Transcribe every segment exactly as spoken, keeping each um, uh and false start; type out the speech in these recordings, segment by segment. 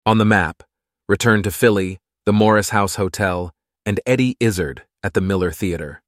On the map, Return to Philly, the Morris House Hotel, and Eddie Izzard at the Miller Theater.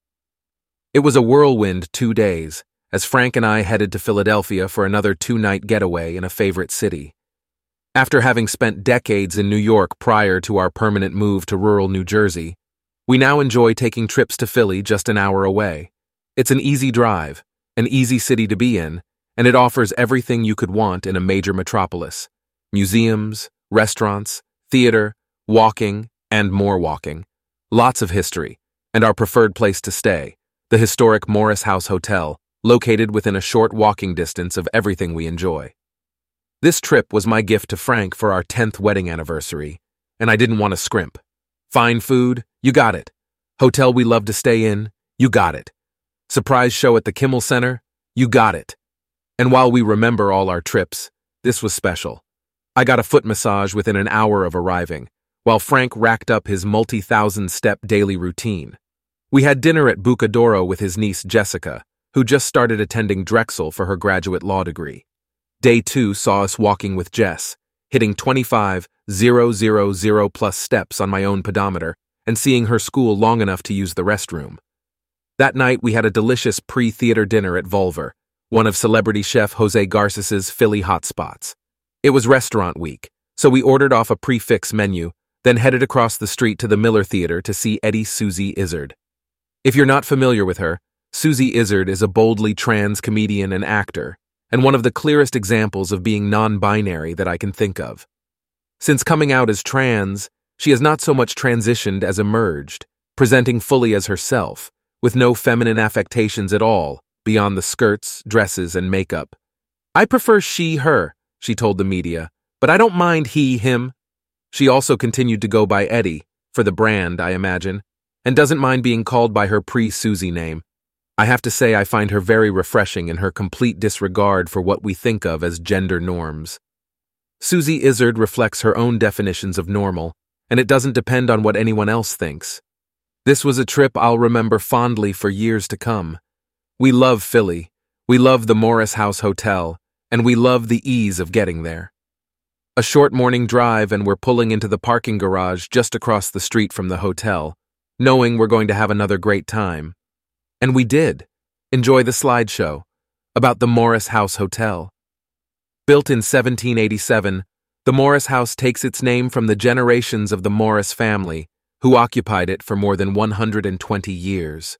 It was a whirlwind two days, as Frank and I headed to Philadelphia for another two-night getaway in a favorite city. After having spent decades in New York prior to our permanent move to rural New Jersey, we now enjoy taking trips to Philly just an hour away. It's an easy drive, an easy city to be in, and it offers everything you could want in a major metropolis: museums, restaurants, theater, walking, and more walking. Lots of history, and our preferred place to stay, the historic Morris House Hotel, located within a short walking distance of everything we enjoy. This trip was my gift to Frank for our tenth wedding anniversary, and I didn't want to scrimp. Fine food, you got it. Hotel we love to stay in, you got it. Surprise show at the Kimmel Center, you got it. And while we remember all our trips, this was special. I got a foot massage within an hour of arriving, while Frank racked up his multi-thousand step daily routine. We had dinner at Bucadoro with his niece Jessica, who just started attending Drexel for her graduate law degree. Day two saw us walking with Jess, hitting twenty-five thousand plus steps on my own pedometer and seeing her school long enough to use the restroom. That night we had a delicious pre-theater dinner at Vulver, one of celebrity chef Jose Garces' Philly hotspots. It was restaurant week, so we ordered off a prix-fixe menu, then headed across the street to the Miller Theater to see Eddie Susie Izzard. If you're not familiar with her, Susie Izzard is a boldly trans comedian and actor, and one of the clearest examples of being non-binary that I can think of. Since coming out as trans, she has not so much transitioned as emerged, presenting fully as herself, with no feminine affectations at all, beyond the skirts, dresses, and makeup. "I prefer she, her," she told the media, "but I don't mind he, him." She also continued to go by Eddie, for the brand, I imagine, and doesn't mind being called by her pre-Susie name. I have to say I find her very refreshing in her complete disregard for what we think of as gender norms. Susie Izzard reflects her own definitions of normal, and it doesn't depend on what anyone else thinks. This was a trip I'll remember fondly for years to come. We love Philly, we love the Morris House Hotel, and we love the ease of getting there. A short morning drive and we're pulling into the parking garage just across the street from the hotel, knowing we're going to have another great time. And we did. Enjoy the slideshow about the Morris House Hotel. Built in seventeen eighty-seven, the Morris House takes its name from the generations of the Morris family, who occupied it for more than one hundred twenty years.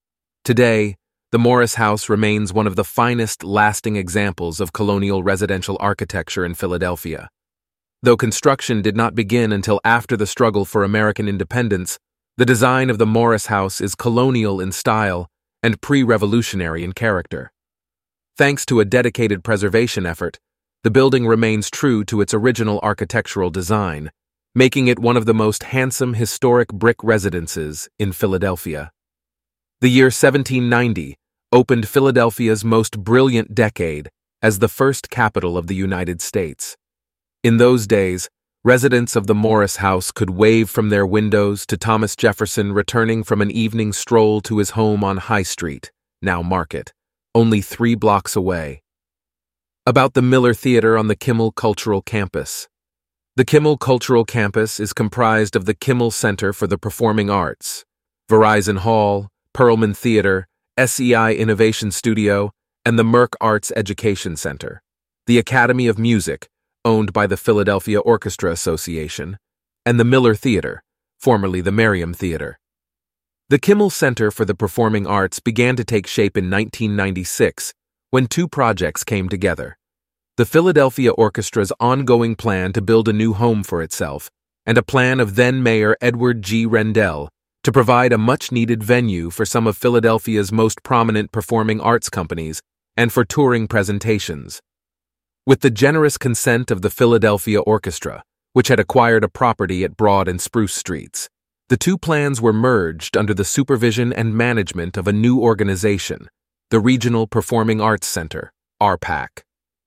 Today, the Morris House remains one of the finest lasting examples of colonial residential architecture in Philadelphia. Though construction did not begin until after the struggle for American independence, the design of the Morris House is colonial in style and pre-revolutionary in character. Thanks to a dedicated preservation effort, the building remains true to its original architectural design, making it one of the most handsome historic brick residences in Philadelphia. The year seventeen ninety opened Philadelphia's most brilliant decade as the first capital of the United States. In those days, residents of the Morris House could wave from their windows to Thomas Jefferson returning from an evening stroll to his home on High Street, now Market, only three blocks away. About the Miller Theater on the Kimmel Cultural Campus. The Kimmel Cultural Campus is comprised of the Kimmel Center for the Performing Arts, Verizon Hall, Perlman Theater, S E I Innovation Studio, and the Merck Arts Education Center, the Academy of Music, owned by the Philadelphia Orchestra Association, and the Miller Theater, formerly the Merriam Theater. The Kimmel Center for the Performing Arts began to take shape in nineteen ninety-six when two projects came together: the Philadelphia Orchestra's ongoing plan to build a new home for itself, and a plan of then-Mayor Edward G. Rendell to provide a much-needed venue for some of Philadelphia's most prominent performing arts companies and for touring presentations. With the generous consent of the Philadelphia Orchestra, which had acquired a property at Broad and Spruce Streets, the two plans were merged under the supervision and management of a new organization, the Regional Performing Arts Center, R P A C.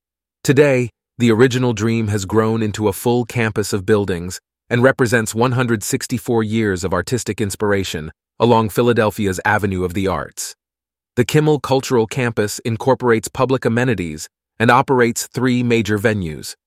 Today, the original dream has grown into a full campus of buildings and represents one hundred sixty-four years of artistic inspiration along Philadelphia's Avenue of the Arts. The Kimmel Cultural Campus incorporates public amenities and operates three major venues: